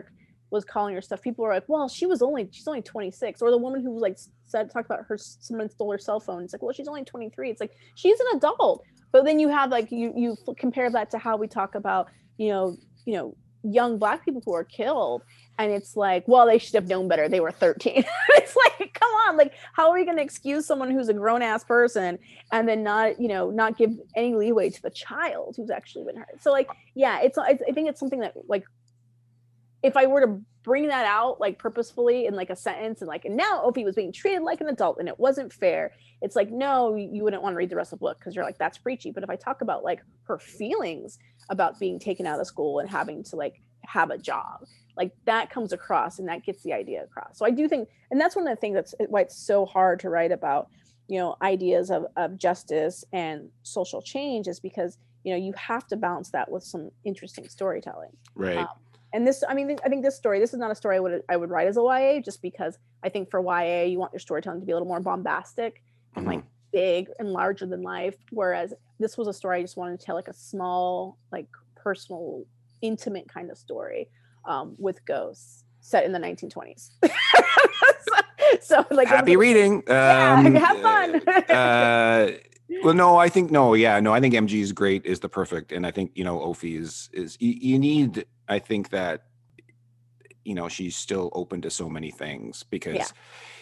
Speaker 2: was calling her stuff, people were like, well, she's only 26. Or the woman who like talked about someone stole her cell phone. It's like, well, she's only 23. It's like, she's an adult. But then you have like, you compare that to how we talk about, young Black people who are killed. And it's like, well, they should have known better. They were 13. It's like, come on, like, how are we going to excuse someone who's a grown ass person and then not give any leeway to the child who's actually been hurt? So like, yeah, I think it's something that like, if I were to bring that out like purposefully in like a sentence and now Ophi was being treated like an adult and it wasn't fair, it's like, no, you wouldn't want to read the rest of the book because you're like, that's preachy. But if I talk about like her feelings about being taken out of school and having to like have a job, like that comes across and that gets the idea across. So I do think, and that's one of the things that's why it's so hard to write about, ideas of justice and social change, is because, you have to balance that with some interesting storytelling.
Speaker 1: Right.
Speaker 2: And this, I think this is not a story I would write as a YA, just because I think for YA, you want your storytelling to be a little more bombastic and like big and larger than life. Whereas this was a story I just wanted to tell, like a small, like personal, intimate kind of story with ghosts set in the 1920s. so like
Speaker 1: happy reading.
Speaker 2: Have fun.
Speaker 1: Well, no, I think MG is great, is the perfect, and I think Ophi is you need. I think that she's still open to so many things because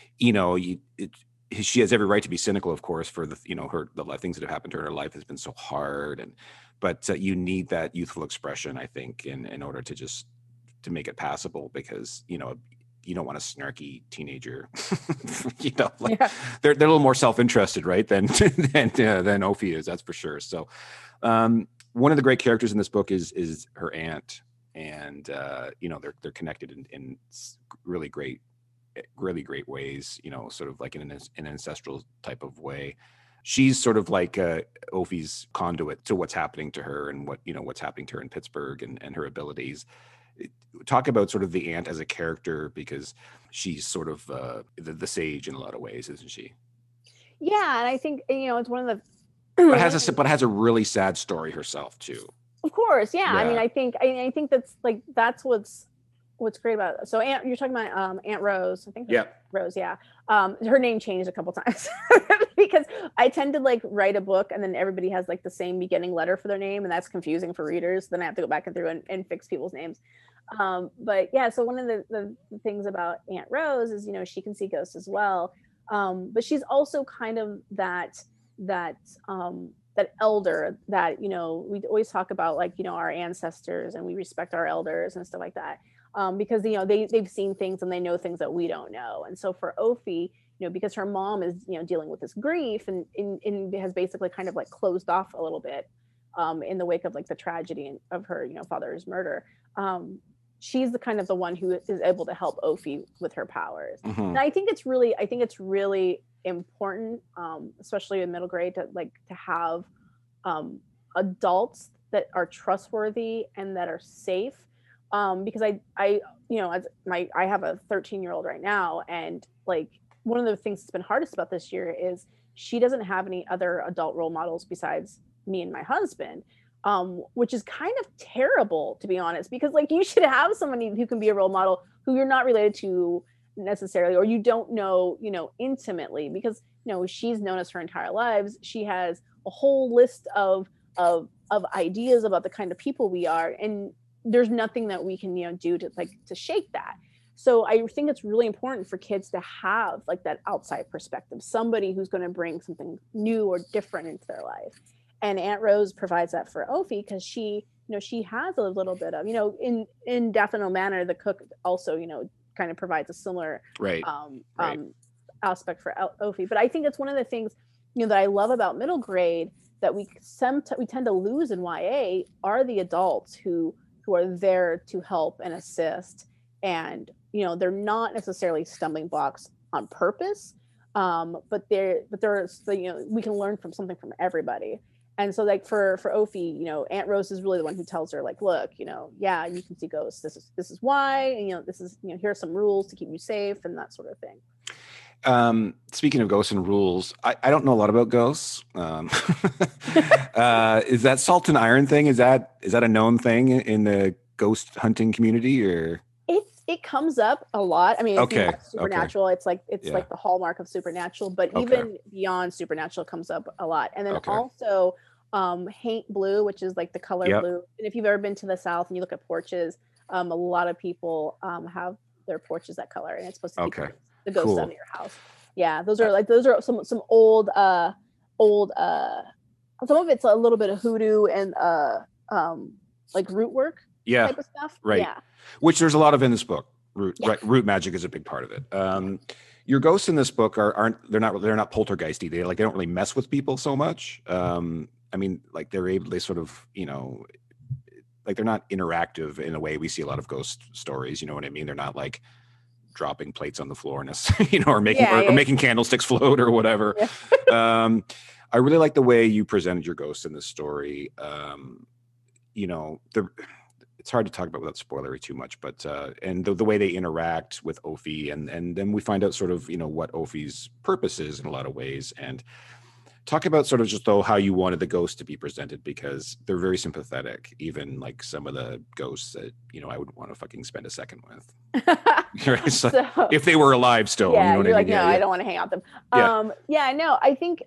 Speaker 1: she has every right to be cynical, of course, for the things that have happened to her. Her life has been so hard, but you need that youthful expression, I think, in order to make it passable, because you don't want a snarky teenager. They're a little more self-interested, right, than Ophi is, that's for sure. So one of the great characters in this book is her aunt, and they're connected in really great ways, sort of like in an ancestral type of way. She's sort of like Ophi's conduit to what's happening to her and what's happening to her in Pittsburgh and her abilities. Talk about sort of the aunt as a character, because she's sort of the sage in a lot of ways, isn't she?
Speaker 2: Yeah, and I think it's one of the
Speaker 1: but has a really sad story herself too.
Speaker 2: Of course, yeah. I mean, I think that's what's great about it. So you're talking about Aunt Rose, I think.
Speaker 1: Yeah.
Speaker 2: Rose, yeah. Her name changed a couple times because I tend to like write a book and then everybody has like the same beginning letter for their name, and that's confusing for readers. Then I have to go back and through and fix people's names. But yeah, so one of the things about Aunt Rose is, she can see ghosts as well. But she's also kind of that elder that, we always talk about, like, our ancestors, and we respect our elders and stuff like that. Because, they've seen things and they know things that we don't know. And so for Ophi, because her mom is, dealing with this grief and has basically kind of like closed off a little bit in the wake of like the tragedy of her, father's murder. She's the kind of the one who is able to help Ophi with her powers. Mm-hmm. And I think it's really important, especially in middle grade, to have adults that are trustworthy and that are safe. Because I have a 13-year-old right now, and like one of the things that's been hardest about this year is she doesn't have any other adult role models besides me and my husband, which is kind of terrible, to be honest, because like you should have somebody who can be a role model who you're not related to necessarily, or you don't know, intimately, because she's known us her entire lives. She has a whole list of ideas about the kind of people we are, and there's nothing that we can do to shake that. So I think it's really important for kids to have like that outside perspective, somebody who's going to bring something new or different into their life. And Aunt Rose provides that for Ophi, because she has a little bit of, in Death in No Manor, the cook also, kind of provides a similar aspect for Ophi. But I think it's one of the things, that I love about middle grade that we tend to lose in YA are the adults who are there to help and assist. And, they're not necessarily stumbling blocks on purpose, but there's we can learn from something from everybody. And so like for Ophi, Aunt Rose is really the one who tells her, like, look, yeah, you can see ghosts. This is why, and, this is, here are some rules to keep you safe and that sort of thing.
Speaker 1: Speaking of ghosts and rules, I don't know a lot about ghosts. Is that salt and iron thing? Is that a known thing in the ghost hunting community, or?
Speaker 2: It comes up a lot. I mean, if you
Speaker 1: Okay.
Speaker 2: watch Supernatural, it's like like the hallmark of Supernatural, but even beyond Supernatural comes up a lot. And then also Haint Blue, which is like the color blue. And if you've ever been to the South and you look at porches, a lot of people have their porches that color, and it's supposed to keep the ghosts out of your house. Yeah, those are some old some of it's a little bit of hoodoo and like root work type of stuff.
Speaker 1: Right. Yeah. Which there's a lot of in this book. Root magic is a big part of it. Your ghosts in this book aren't poltergeisty. They don't really mess with people so much. I mean, like they sort of, like they're not interactive in a way we see a lot of ghost stories. You know what I mean? They're not like dropping plates on the floor and or making candlesticks float or whatever. Yeah. I really like the way you presented your ghosts in this story. It's hard to talk about without spoilery too much, but and the way they interact with Ophi, and then we find out sort of what Ophi's purpose is in a lot of ways, and talk about sort of just though how you wanted the ghosts to be presented, because they're very sympathetic, even like some of the ghosts that I would want to fucking spend a second with. Right? So, if they were alive still.
Speaker 2: Yeah, you're like, no, I don't want to hang out with them. No, I think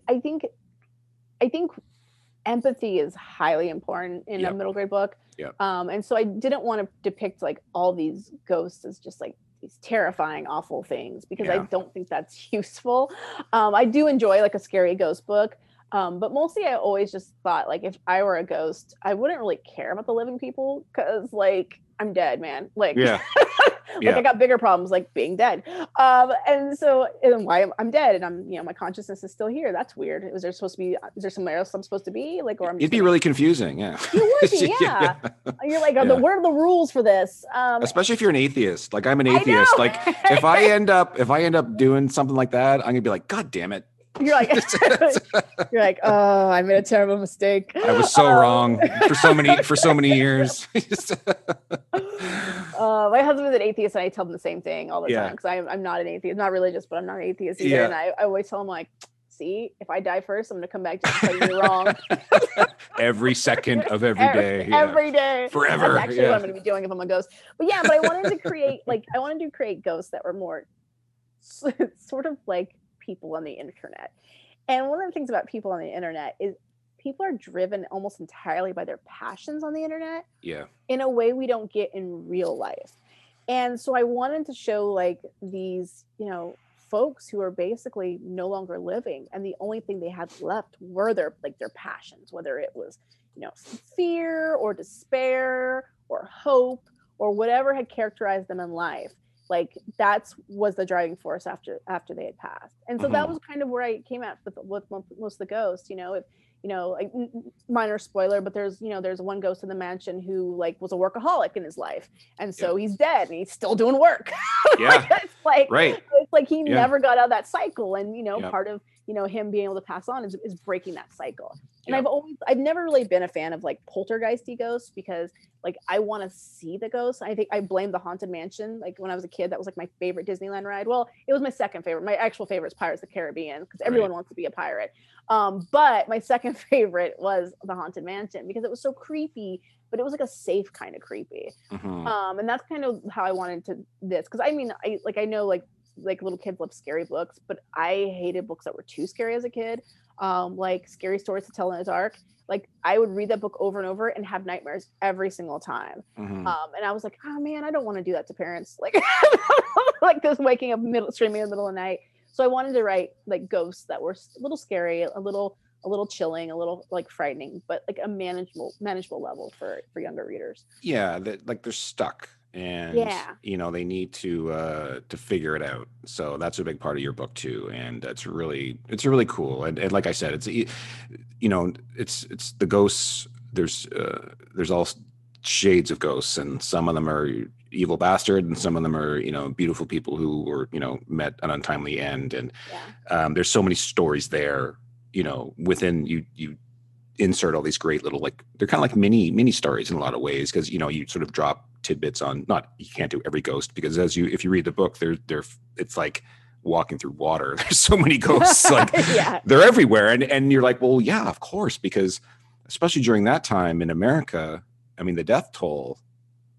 Speaker 2: empathy is highly important in a middle grade book. Yeah. And so I didn't want to depict like all these ghosts as just like these terrifying, awful things, because I don't think that's useful. I do enjoy like a scary ghost book. But mostly I always just thought like if I were a ghost, I wouldn't really care about the living people, because like I'm dead, man. Like, I got bigger problems like being dead. And why I'm dead and I'm, my consciousness is still here. That's weird. Is there somewhere else I'm supposed to be? Like, or
Speaker 1: it'd be really confusing. Yeah.
Speaker 2: It would be, yeah. You're like, what are the rules for this?
Speaker 1: Especially if you're an atheist. Like I'm an atheist. Like if I end up doing something like that, I'm gonna be like, God damn it.
Speaker 2: You're like, oh, I made a terrible mistake.
Speaker 1: I was so wrong for so many years.
Speaker 2: My husband's an atheist, and I tell him the same thing all the time, because I'm not an atheist, not religious, but I'm not an atheist either. And I always tell him like, see, if I die first, I'm going to come back to tell you you're wrong.
Speaker 1: Every second of every day.
Speaker 2: Every day.
Speaker 1: Forever.
Speaker 2: That's actually what I'm going to be doing if I'm a ghost. But I wanted to create ghosts that were more sort of like people on the internet. And one of the things about people on the internet is people are driven almost entirely by their passions on the internet. Yeah. In a way we don't get in real life. And so I wanted to show like these, folks who are basically no longer living, and the only thing they had left were their passions, whether it was, fear or despair or hope or whatever had characterized them in life. Like was the driving force after they had passed. And so that was kind of where I came at with most of the ghosts, like minor spoiler, but there's one ghost in the mansion who like was a workaholic in his life. And so he's dead and he's still doing work. Yeah. It's like he never got out of that cycle. And, part of, him being able to pass on is breaking that cycle. And I've never really been a fan of like poltergeisty ghosts, because like I want to see the ghosts. I think I blame the Haunted Mansion. Like when I was a kid, that was like my favorite Disneyland ride. Well, it was my second favorite. My actual favorite is Pirates of the Caribbean, because everyone wants to be a pirate. But my second favorite was the Haunted Mansion, because it was so creepy, but it was like a safe kind of creepy. And that's kind of how I wanted to this. Because I mean, I know like little kids love scary books, but I hated books that were too scary as a kid. Like Scary Stories to Tell in the Dark. Like I would read that book over and over and have nightmares every single time. And I was like, oh man, I don't want to do that to parents. Like, like this waking up screaming in the middle of the night. So I wanted to write like ghosts that were a little scary, a little chilling, a little like frightening, but like a manageable level for younger readers.
Speaker 1: Yeah, like they're stuck. And they need to figure it out. So that's a big part of your book too, and it's really cool. And like I said, it's it's the ghosts. There's all shades of ghosts, and some of them are evil bastard, and some of them are beautiful people who were met an untimely end. And there's so many stories there. Within you insert all these great little, like they're kind of like mini stories in a lot of ways, because you sort of drop tidbits on, not, you can't do every ghost, because if you read the book, it's like walking through water. There's so many ghosts, like they're everywhere, and you're like, well, yeah, of course, because especially during that time in America, I mean, the death toll,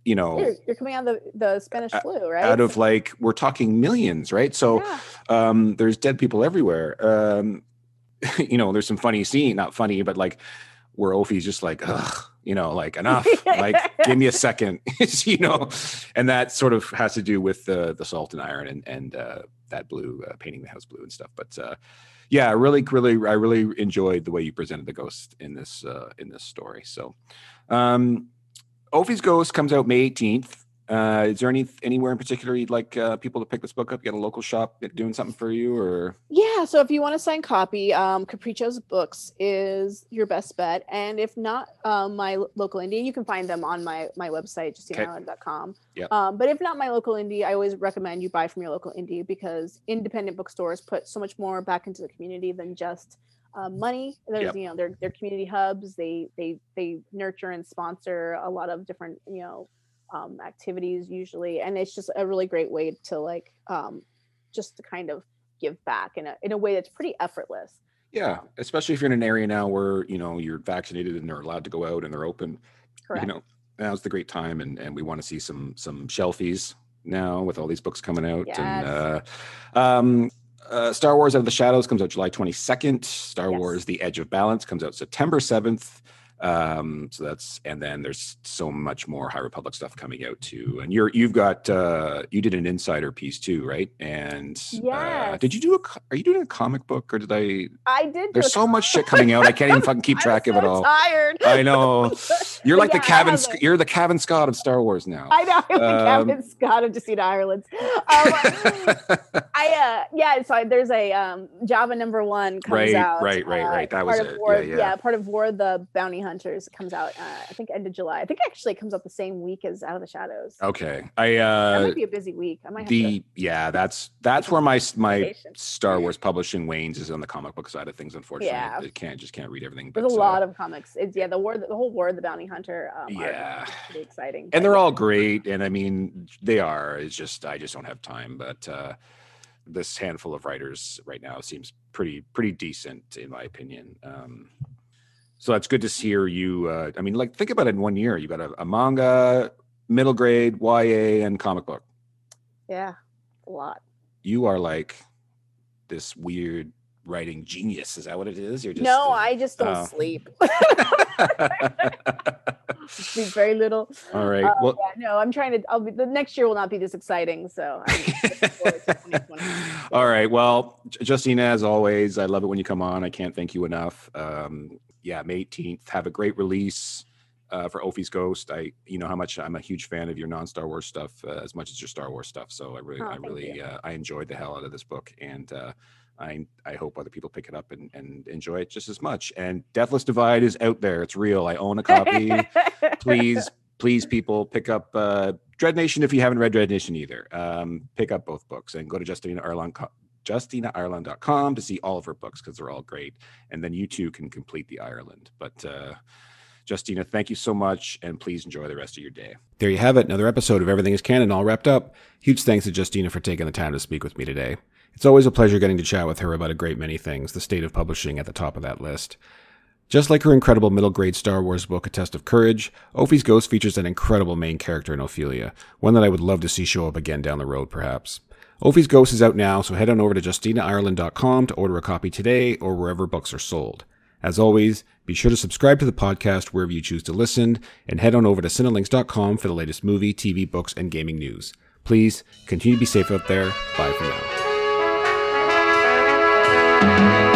Speaker 1: you know,
Speaker 2: you're coming out of the Spanish flu, right?
Speaker 1: Out of like, we're talking millions, right? So there's dead people everywhere. You know, there's some funny scene, not funny, but like where Ophi's just like, ugh, you know, like enough, like give me a second, you know, and that sort of has to do with the salt and iron and that blue, painting the house blue and stuff. But yeah, I really enjoyed the way you presented the ghost in this story. So Ophi's Ghost comes out May 18th. Is there anywhere in particular you'd like people to pick this book up? You got a local shop doing something for you, or? Yeah,
Speaker 2: so if you want a signed copy, Capricho's Books is your best bet. And if not, my local indie, you can find them on my website, justinaisland.com.
Speaker 1: Yep.
Speaker 2: But if not my local indie, I always recommend you buy from your local indie, because independent bookstores put so much more back into the community than just money. There's you know, they're community hubs. They nurture and sponsor a lot of different, you know, activities usually, and it's just a really great way to like just to kind of give back in a way that's pretty effortless.
Speaker 1: Yeah, especially if you're in an area now where, you know, you're vaccinated and they're allowed to go out and they're open.
Speaker 2: Correct.
Speaker 1: You know, now's the great time, and we want to see some shelfies now with all these books coming out.
Speaker 2: Yes.
Speaker 1: And Star Wars Out of the Shadows comes out July 22nd. Star Wars The Edge of Balance comes out September 7th. So that's, and then there's so much more High Republic stuff coming out too. And you've got you did an insider piece too, right? And did you do are you doing a comic book, or did I did. There's so much shit coming out, I can't even fucking keep track of it all.
Speaker 2: Tired.
Speaker 1: I know. You're like you're the Cavan Scott of Star Wars now.
Speaker 2: I know. I'm the Cavan Scott of Justina Ireland. So there's a Java #1 comes out.
Speaker 1: Right. That was it.
Speaker 2: Part of War of the Bounty Hunters comes out I think end of July. I think actually it comes out the same week as Out of the Shadows.
Speaker 1: Okay.
Speaker 2: That might be a busy week. I might have
Speaker 1: that's where my Star Wars publishing wanes, is on the comic book side of things, unfortunately. I can't read everything.
Speaker 2: There's a lot of comics. It's the whole War of the Bounty Hunter are pretty exciting.
Speaker 1: And they're all great, and I mean they are. It's just I just don't have time, but this handful of writers right now seems pretty decent in my opinion. So that's good to hear you. I mean, like, think about it in 1 year. You got a manga, middle grade, YA, and comic book.
Speaker 2: Yeah, a lot.
Speaker 1: You are like this weird writing genius. Is that what it is? You're just
Speaker 2: I just don't sleep. Sleep very little.
Speaker 1: All right.
Speaker 2: I'm trying to. The next year will not be this exciting. So I'm looking forward to 2020.
Speaker 1: All right. Well, Justina, as always, I love it when you come on. I can't thank you enough. May 18th. Have a great release for Ophi's Ghost. You know how much I'm a huge fan of your non-Star Wars stuff as much as your Star Wars stuff. So I enjoyed the hell out of this book, and I hope other people pick it up and enjoy it just as much. And Deathless Divide is out there. It's real. I own a copy. Please, people, pick up Dread Nation if you haven't read Dread Nation either. Pick up both books and go to JustinaIreland.com to see all of her books, because they're all great. And then you too can complete the Ireland. But Justina, thank you so much, and please enjoy the rest of your day. There you have it, another episode of Everything is Canon all wrapped up. Huge thanks to Justina for taking the time to speak with me today. It's always a pleasure getting to chat with her about a great many things, the state of publishing at the top of that list. Just like her incredible middle-grade Star Wars book, A Test of Courage, Ophi's Ghost features an incredible main character in Ophelia, one that I would love to see show up again down the road, perhaps. Ophi's Ghost is out now, so head on over to JustinaIreland.com to order a copy today or wherever books are sold. As always, be sure to subscribe to the podcast wherever you choose to listen, and head on over to Cinelinx.com for the latest movie, TV, books, and gaming news. Please, continue to be safe out there. Bye for now.